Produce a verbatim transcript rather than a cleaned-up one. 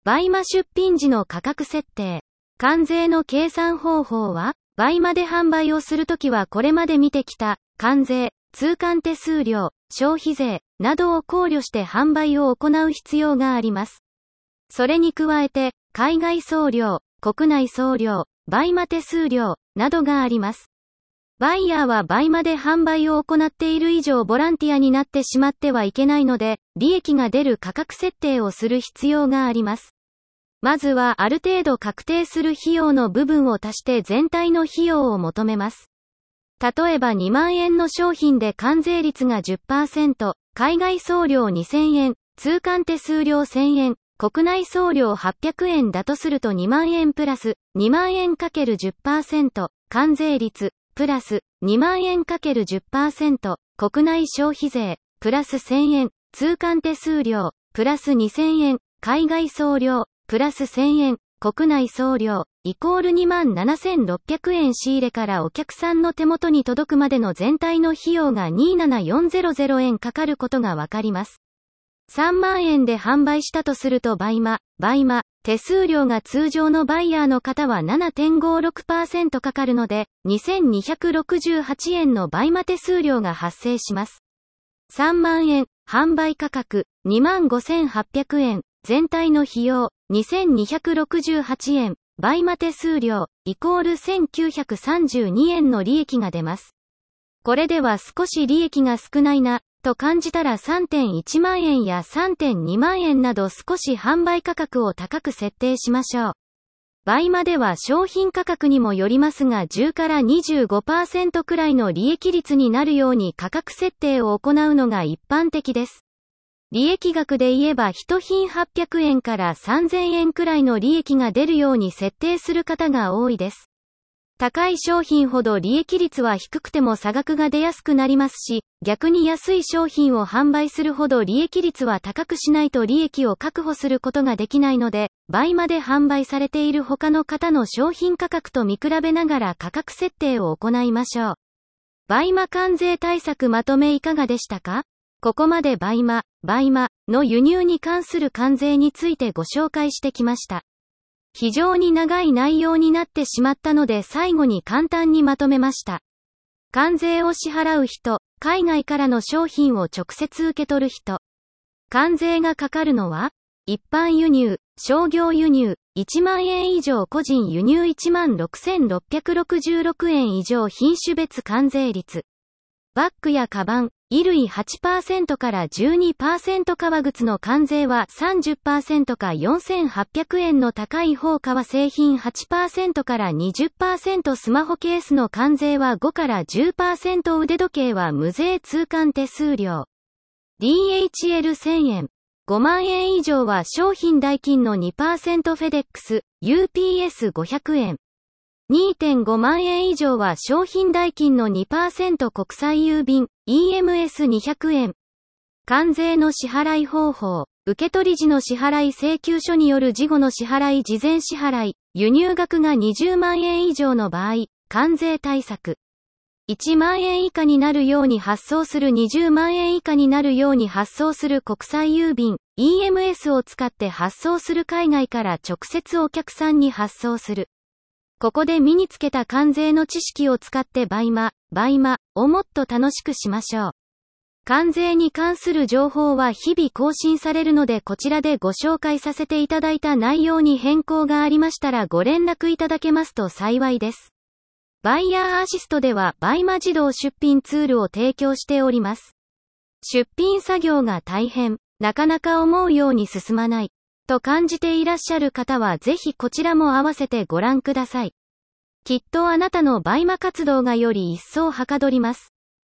売マ出品時の価格設定。関税の計算方法は、売マで販売をするときはこれまで見てきた、関税、通関手数料、消費税、などを考慮して販売を行う必要があります。それに加えて、海外送料、国内送料、売マ手数料、などがあります。バイヤーは売マで販売を行っている以上ボランティアになってしまってはいけないので、利益が出る価格設定をする必要があります。まずはある程度確定する費用の部分を足して全体の費用を求めます。例えばにまんえんの商品で関税率が じゅっパーセント、海外送料にせんえん、通関手数料せんえん、国内送料はっぴゃくえんだとするとにまんえんプラスにまんえん ×じゅっパーセント、関税率、プラスにまんえん ×じゅっパーセント、国内消費税、プラスせんえん、通関手数料、プラスにせんえん、海外送料、プラスせんえん、国内送料、イコールにまんななせんろっぴゃくえん仕入れからお客さんの手元に届くまでの全体の費用がにまんななせんよんひゃくえんかかることがわかります。さんまんえんで販売したとすると売マ、売マ、手数料が通常のバイヤーの方は ななてんごろくパーセント かかるので、にせんにひゃくろくじゅうはちえんの売マ手数料が発生します。さんまんえん、販売価格、にまんごせんはっぴゃくえん、全体の費用、にせんにひゃくろくじゅうはちえん、売マ手数料、イコールせんきゅうひゃくさんじゅうにえんの利益が出ます。これでは少し利益が少ないな、と感じたら さんてんいちまんえんや さんてんにまんえんなど少し販売価格を高く設定しましょう。売マでは商品価格にもよりますがじゅうからにじゅうごパーセント くらいの利益率になるように価格設定を行うのが一般的です。利益額で言えば一品はっぴゃくえんからさんぜんえんくらいの利益が出るように設定する方が多いです。高い商品ほど利益率は低くても差額が出やすくなりますし、逆に安い商品を販売するほど利益率は高くしないと利益を確保することができないので、売マで販売されている他の方の商品価格と見比べながら価格設定を行いましょう。売マ関税対策まとめいかがでしたか？ここまで売マ、売マの輸入に関する関税についてご紹介してきました。非常に長い内容になってしまったので最後に簡単にまとめました。関税を支払う人、海外からの商品を直接受け取る人。関税がかかるのは、一般輸入、商業輸入、いちまんえん以上個人輸入いちまんろくせんろっぴゃくろくじゅうろくえん以上品種別関税率。バッグやカバン、衣類 はちパーセント から じゅうにパーセント 革靴の関税は さんじゅっパーセント かよんせんはっぴゃくえんの高い方革製品 はちパーセント から にじゅっパーセント スマホケースの関税はごから じゅっパーセント 腕時計は無税通関手数料。ディーエイチエルせんえん。ごまんえん以上は商品代金の にパーセント フェデックス、ユーピーエスごひゃくえん。にてんごまんえん以上は商品代金の にパーセント 国際郵便、イーエムエスにひゃくえん。関税の支払い方法。受取時の支払い請求書による事後の支払い事前支払い、輸入額がにじゅうまんえん以上の場合、関税対策。いちまんえん以下になるように発送するにじゅうまんえん以下になるように発送する国際郵便、イーエムエス を使って発送する海外から直接お客さんに発送する。ここで身につけた関税の知識を使って売マ、売マをもっと楽しくしましょう。関税に関する情報は日々更新されるのでこちらでご紹介させていただいた内容に変更がありましたらご連絡いただけますと幸いです。バイヤーアシストでは売マ自動出品ツールを提供しております。出品作業が大変、なかなか思うように進まない。と感じていらっしゃる方はぜひこちらも合わせてご覧ください。きっとあなたの売マ活動がより一層はかどります。